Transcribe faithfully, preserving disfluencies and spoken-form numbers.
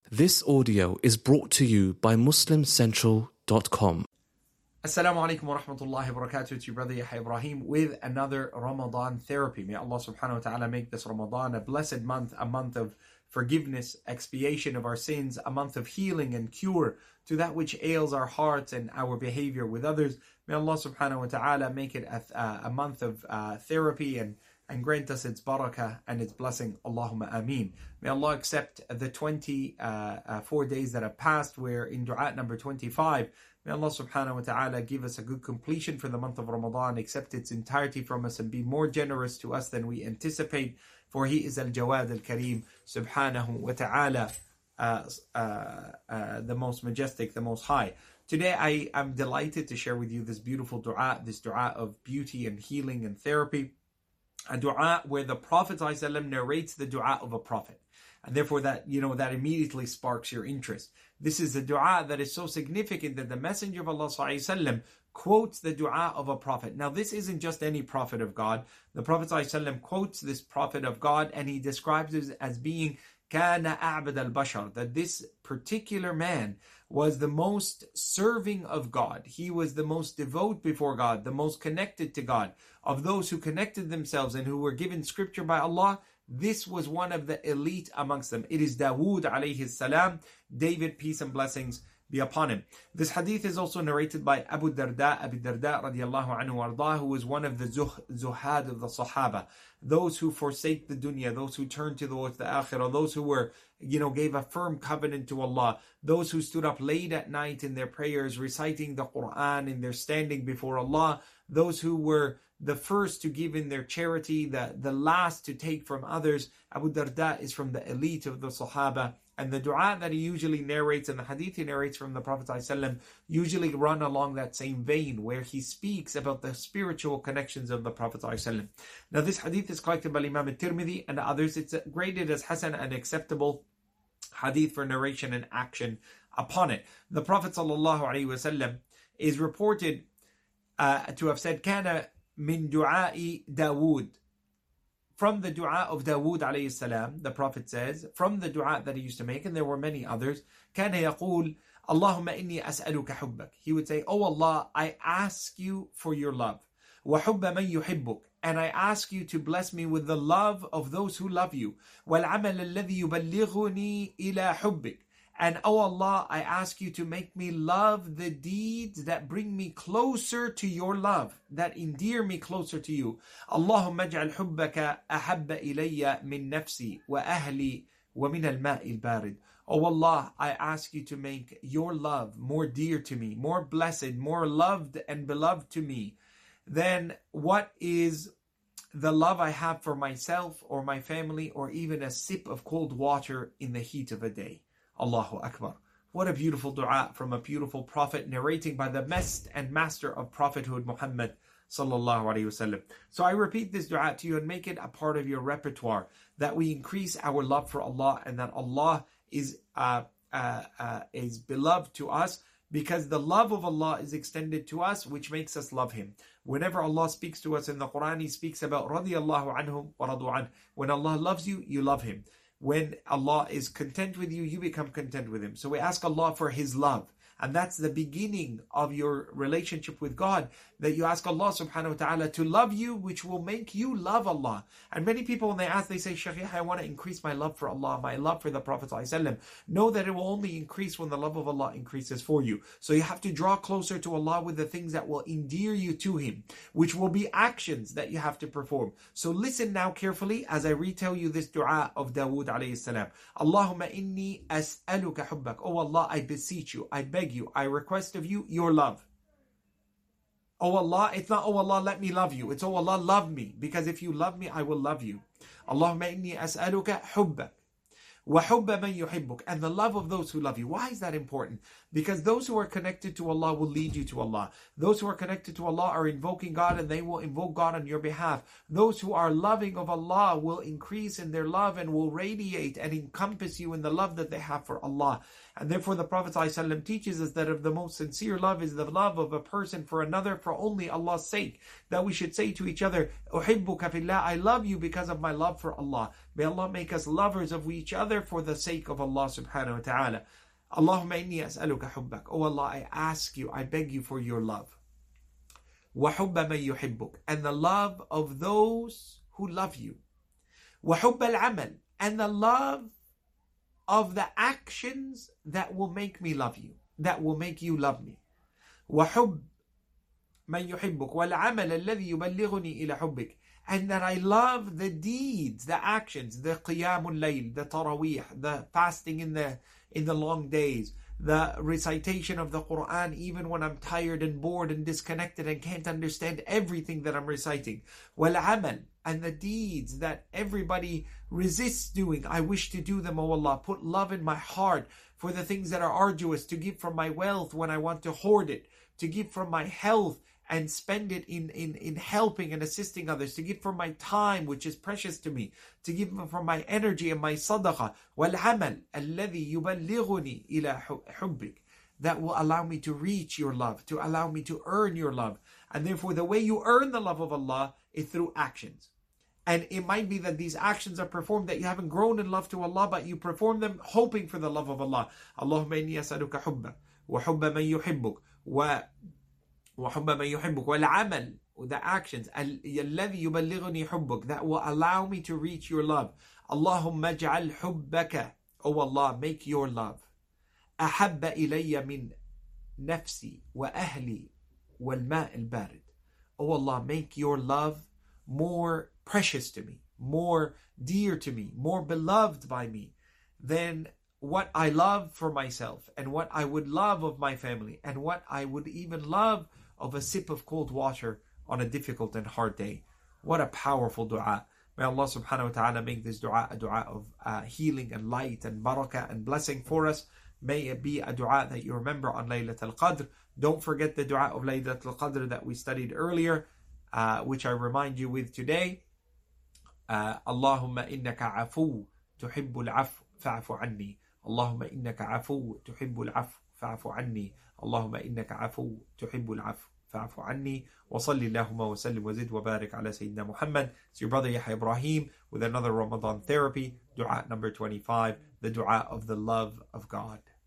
This audio is brought to you by Muslim Central dot com. Assalamu alaikum wa rahmatullahi wa barakatuh. It's your brother Yahya Ibrahim with another Ramadan therapy. May Allah subhanahu wa ta'ala make this Ramadan a blessed month, a month of forgiveness, expiation of our sins, a month of healing and cure to that which ails our hearts and our behavior with others. May Allah subhanahu wa ta'ala make it a, uh, a month of uh, therapy and, and grant us its barakah and its blessing. Allahumma ameen. May Allah accept the twenty-four days that have passed. We're in dua number twenty-five. May Allah subhanahu wa ta'ala give us a good completion for the month of Ramadan, accept its entirety from us and be more generous to us than we anticipate. For He is Al-Jawad Al-Kareem subhanahu wa ta'ala, uh, uh, uh, the most majestic, the most high. Today I am delighted to share with you this beautiful dua, this dua of beauty and healing and therapy. A dua where the Prophet ﷺ narrates the dua of a prophet. And therefore that, you know, that immediately sparks your interest. This is a dua that is so significant that the Messenger of Allah ﷺ quotes the dua of a prophet. Now this isn't just any prophet of God. The Prophet ﷺ quotes this prophet of God and he describes it as being Kana a'bad al-bashar, that this particular man was the most serving of God. He was the most devout before God, the most connected to God. Of those who connected themselves and who were given scripture by Allah, this was one of the elite amongst them. It is Dawood alayhi salam, David, peace and blessings be upon him. This hadith is also narrated by Abu Darda, Abu Darda radiallahu anhu wardah, who was one of the zuh, zuhad of the Sahaba. Those who forsake the dunya, those who turn towards the akhirah, those who were, you know, gave a firm covenant to Allah, those who stood up late at night in their prayers, reciting the Quran in their standing before Allah, those who were the first to give in their charity, the, the last to take from others. Abu Darda is from the elite of the Sahaba. And the dua that he usually narrates and the hadith he narrates from the Prophet ﷺ usually run along that same vein where he speaks about the spiritual connections of the Prophet ﷺ. Now this hadith is collected by Imam al-Tirmidhi and others. It's graded as Hasan and acceptable hadith for narration and action upon it. The Prophet ﷺ is reported uh, to have said, Kana min du'a'i Dawood. From the dua of Dawood alayhi salam, the Prophet says, from the dua that he used to make, and there were many others, كان يقول اللهم إني أسألك حبك. He would say, oh Allah, I ask you for your love. وحب من يحبك. And I ask you to bless me with the love of those who love you. والعمل الذي يبلغني إلى حبك. And oh Allah, I ask you to make me love the deeds that bring me closer to your love, that endear me closer to you. Allahumma aj'al hubbaka ahabba ilayya min nafsi wa ahli wa min al-ma'i al-barid. Oh Allah, I ask you to make your love more dear to me, more blessed, more loved and beloved to me than what is the love I have for myself or my family or even a sip of cold water in the heat of a day. Allahu Akbar. What a beautiful dua from a beautiful prophet narrating by the best and master of prophethood, Muhammad sallallahu alayhi wasallam. So I repeat this dua to you and make it a part of your repertoire, that we increase our love for Allah and that Allah is uh, uh, uh, is beloved to us, because the love of Allah is extended to us, which makes us love Him. Whenever Allah speaks to us in the Quran, He speaks about radiyallahu anhum wa radu an. When Allah loves you, you love Him. When Allah is content with you, you become content with Him. So we ask Allah for His love. And that's the beginning of your relationship with God, that you ask Allah subhanahu wa ta'ala to love you, which will make you love Allah. And many people, when they ask, they say, Shaykh, I want to increase my love for Allah, my love for the Prophet ﷺ. Know that it will only increase when the love of Allah increases for you. So you have to draw closer to Allah with the things that will endear you to Him, which will be actions that you have to perform. So listen now carefully as I retell you this dua of Dawood alayhi salam. Allahumma inni as'aluka hubbak. Oh Allah, I beseech you, I beg you, I request of you your love. Oh Allah, it's not, oh Allah, let me love you. It's, oh Allah, love me. Because if you love me, I will love you. Allahumma inni as'aluka hubbak. وَحُبَّ مَنْ يُحِبُّكَ, and the love of those who love you. Why is that important? Because those who are connected to Allah will lead you to Allah. Those who are connected to Allah are invoking God, and they will invoke God on your behalf. Those who are loving of Allah will increase in their love and will radiate and encompass you in the love that they have for Allah. And therefore the Prophet ﷺ teaches us that of the most sincere love is the love of a person for another for only Allah's sake. That we should say to each other, أُحِبُّكَ فِي اللَّهِ, I love you because of my love for Allah. May Allah make us lovers of each other for the sake of Allah subhanahu wa ta'ala. Allahumma inni as'aluka hubbak. Oh Allah, I ask you, I beg you for your love. Wa hubba man yuhibbuk. And the love of those who love you. Wa hubba al-amal. And the love of the actions that will make me love you, that will make you love me. وَحُبْ مَنْ يُحِبُّكَ وَالْعَمَلَ الَّذِي يُبَلِّغُنِي إِلَى حُبِّكَ. And that I love the deeds, the actions, the qiyamul layl, the taraweeh, the fasting in the in the long days, the recitation of the Quran even when I'm tired and bored and disconnected and can't understand everything that I'm reciting. وَالْعَمَلَ. And the deeds that everybody resists doing, I wish to do them, O Allah. Put love in my heart for the things that are arduous, to give from my wealth when I want to hoard it, to give from my health and spend it in, in, in helping and assisting others, to give from my time, which is precious to me, to give from my energy and my sadaqah. وَالْعَمَلْ الَّذِي يُبَلِّغُنِي إِلَى حُبِّكَ. That will allow me to reach your love, to allow me to earn your love. And therefore the way you earn the love of Allah is through actions. And it might be that these actions are performed that you haven't grown in love to Allah, but you perform them hoping for the love of Allah. Allahumma inni as'aluka hubba wa hubba man yuhibbuk wa wa hubba man yuhibbuk wal amal, the actions alladhi yuballighuni hubbuk, that will allow me to reach your love. Allahumma ij'al hubbaka, O Allah, make your love ahabba ilayya min nafsi wa ahli wal ma' al barid. O Allah, make your love more precious to me, more dear to me, more beloved by me than what I love for myself and what I would love of my family and what I would even love of a sip of cold water on a difficult and hard day. What a powerful dua. May Allah subhanahu wa ta'ala make this dua a dua of uh, healing and light and barakah and blessing for us. May it be a dua that you remember on Laylatul Qadr. Don't forget the dua of Laylatul Qadr that we studied earlier, uh, which I remind you with today. Allahumma innaka afu tuhibbul afu fa'fu anni. Allahumma innaka afu tuhibbul afu fa'fu anni. Allahumma innaka afu tuhibbul afu fa'fu anni. Wa salli Allahumma wa sallim wa zid wa barik ala Sayyidina Muhammad. It's your brother Yahya Ibrahim with another Ramadan therapy, dua number twenty-five, the dua of the love of God.